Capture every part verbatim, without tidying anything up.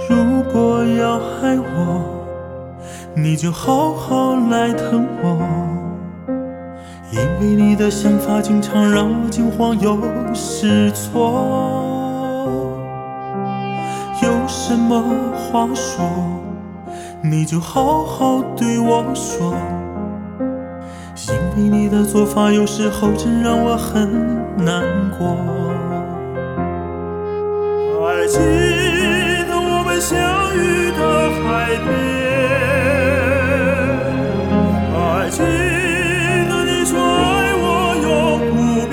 如果要爱我，你就好好来疼我，因为你的想法经常让我惊慌又失措。有什么话说，你就好好对我说，因为你的做法有时候真让我很难过。还记得我们相遇的海边，还记得你说爱我永不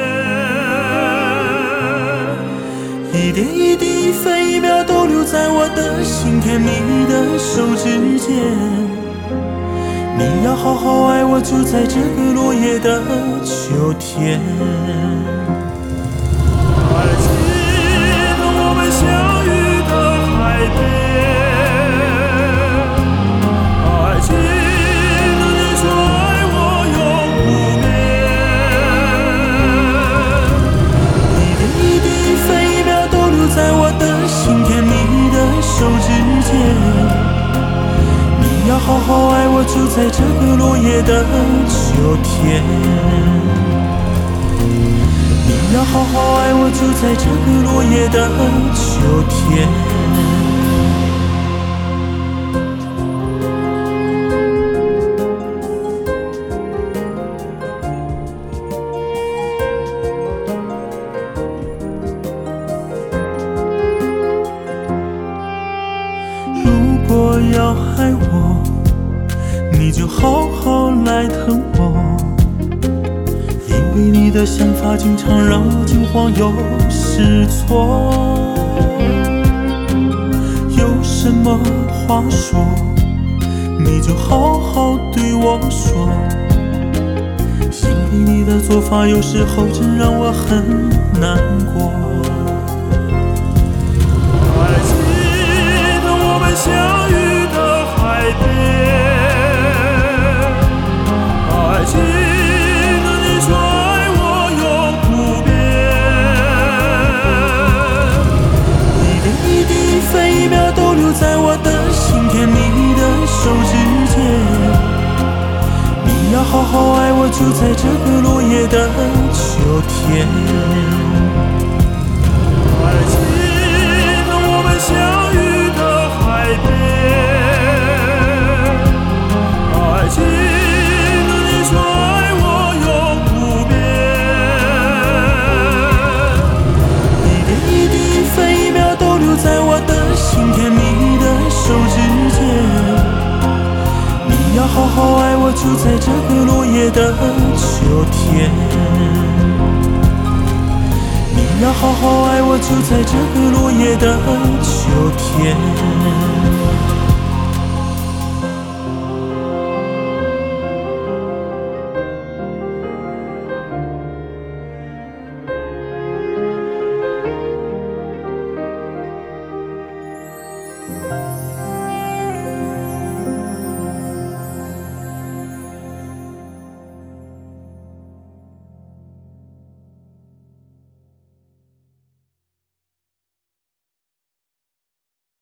变，一点一滴一分一秒都留在我的心田，你的手指间，你要好好爱我，就在这个落叶的秋天。还记得我们相遇的海边，还记得你说爱我永不变，一点一滴一分一秒都留在我的心田，你的手指间，你要好好爱我，就在这个落叶的秋天。你要好好爱我，就在这个落叶的秋天。如果要爱我，你就好好来疼我，因为你的想法经常让我惊慌又失措。有什么话说，你就好好对我说，因为你的做法有时候真让我很难过。还记得我们相遇的海边，还记得你说爱我永不变，一点一滴一分一秒都留在我的心田，你的手指间，你要好好爱我，就在这个落叶的秋天。还记得我们相遇的海边，还记得你说爱我永不变，一点一滴一分一秒都留在我的心田，你的手指间，你要好好爱我，就在这个落叶的秋天。你要好好爱我，就在这个落叶的秋天。